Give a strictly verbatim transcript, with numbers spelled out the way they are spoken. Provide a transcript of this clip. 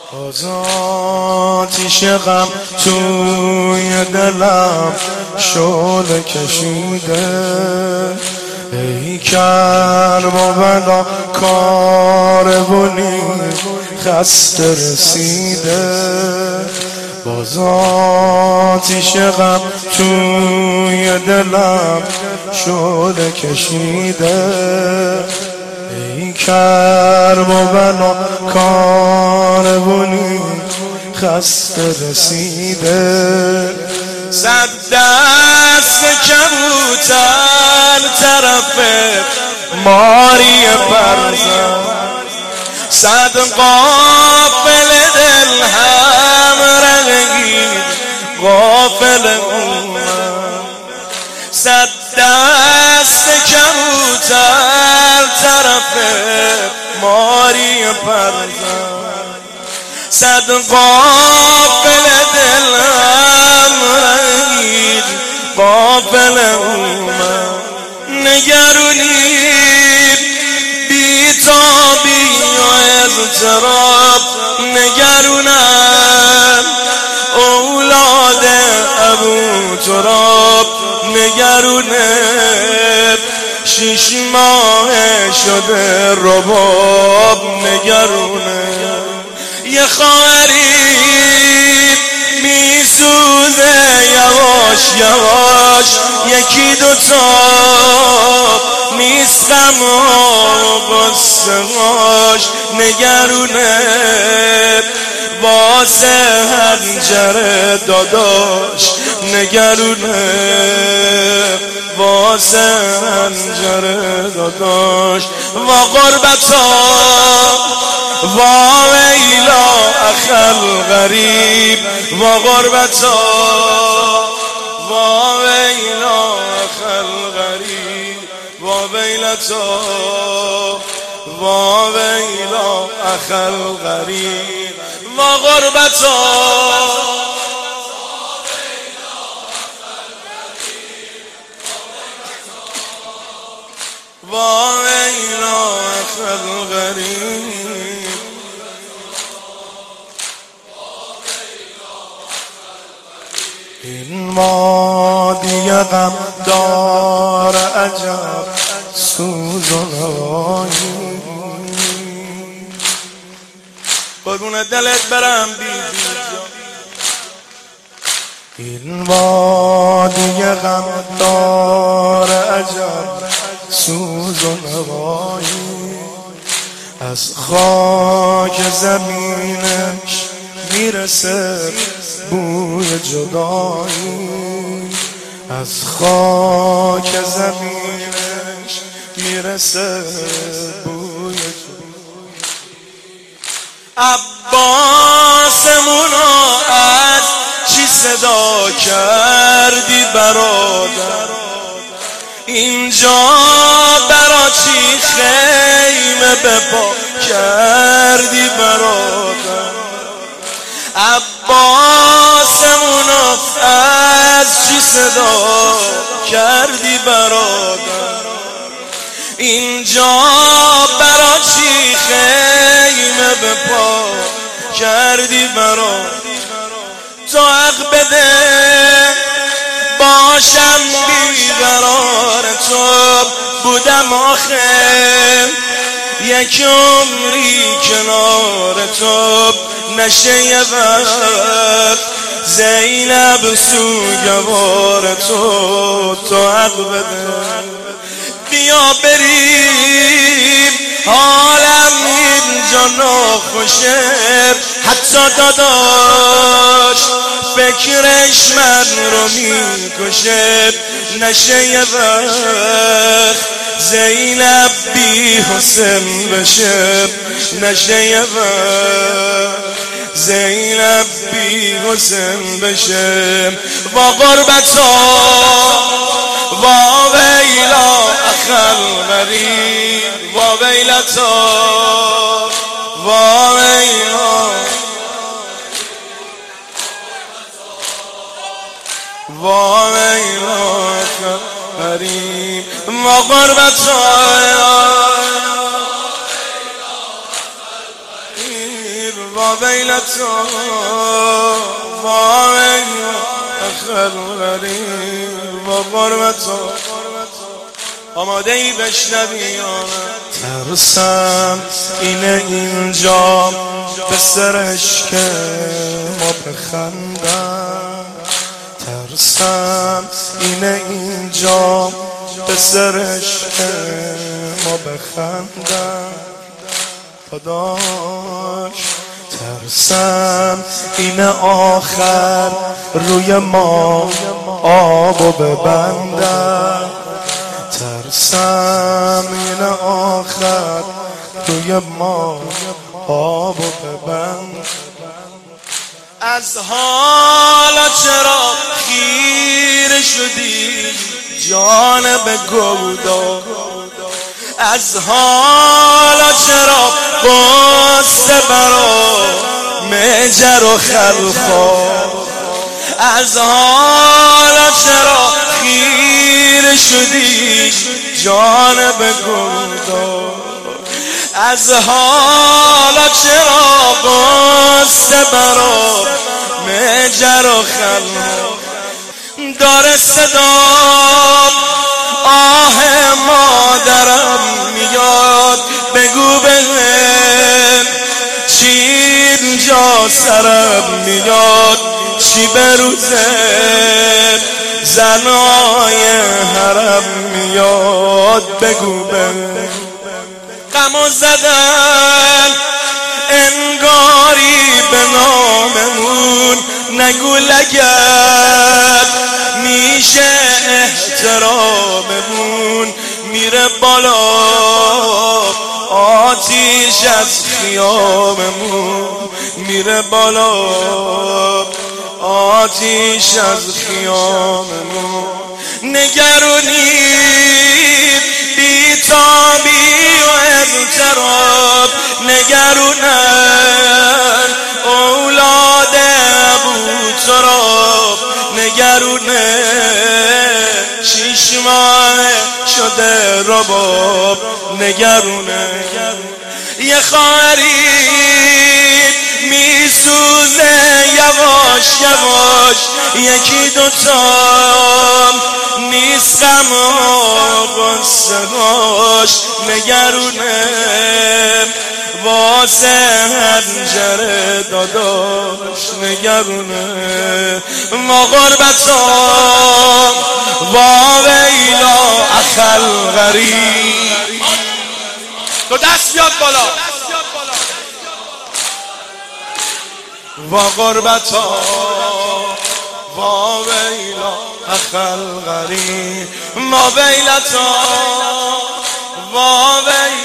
باز آتیش غم توی دلم شعله کشیده، ای کرب و بلا کاروانی خسته رسیده. باز آتیش غم توی دلم شعله کشیده، ای کرب و بلا کاروانی خسته رسیده. صد دست کبوتر طرف ماری پرزن، صد قافل دل هم رنگید غافل اومد. صد دست کبوتر طرف ماری پرزن، صد قافل دل هم رنگید غافل اومد. نگرونی بیتابی و اضطراب، نگرونم اولاد ابو تراب، نگرونه شش ماه شده رباب، نگرونه یه خواهری میسوزه یواش یواش، یکی دوتا نیست غم‌ها و غصه هاش، نگرونه واسه حنجره داداش، نگرونه واسه حنجره داداش. و غربتا و ویلا اخل غریب، و غربتا و ویلا اخل غریب، و ویلتا و ویلا اخل غریب، و غربتا و ویلا اخل غریب. این وادی غم دار عجب سوز و نوایی، قربون دلت برم بی این وادی غم دار عجب سوز و نوایی. از خاک زمینش میرسه بوی جدایی، از خاک زمینش میرسه بوی جدایی. عباسمونو از چی صدا کردی برادر، اینجا برا چی خیمه بپا کردی برادر. عباسمونو از چی صدا کردی برادر، اینجا برا چی خیمه بپا کردی برادر. تو حق بده باشم بیقرار تو بودم آخر، یک عمری کنار تو نشه یه وقت زینب سوگوار تو. تو حق بده بیا بریم حالم اینجا ناخوشه، حتی داداش فکرش من رو میکشه. نشه یه وقت زینب بی حسن بشه، نشه یه وقت زینب بی حسن بشه. و غربتا و ویلا اخل غریب، و ویلتا و ویلا و ویلا اخل غریب، و غربتا و ویلتا و ویلا اخل غریب و غربتا. آماده ای بشنوی آمد ترسم اینه اینجا به سرش که ما بخندم، ترسم اینه اینجا به سرش که ما بخندم داداش. ترسم اینه آخر روی ما آبو ببندم، ترسم اینه آخر روی ما آبو ببند. از حالا چرا خیره شدی جانب گودا، از حالا چرا قصه برا مجر و خلخا، از حالا چرا خیره شدی جانب گودا، از حالا چرا قصه برا مجر و خلخا. داره صدا آه مادرم میاد، بگو بهم چی اینجا سرم میاد، چی بروزه زنای حرم میاد، بگو بهم. غمو زدن انگاری به ناممون، نگو لگد میشه احتراممون میره بالا آتیش از خیاممون، میره بالا آتیش از خیاممون. نگرونید بیتابی و اضطراب، نگرونن اولاد ابو تراب، نگرونه شیش ماه شده رباب، نگرونه یه خواهری میسوزه یواش یواش، یکی دوتا نیست غم و غصه هاش، نگرونه واسه هنجره داداش، نگرونه ما غربتا و ویلا اخل غریب. تو دست بیاد بالا. و غربتا و ویلا اخل غریب، ما ویلتا و ویلا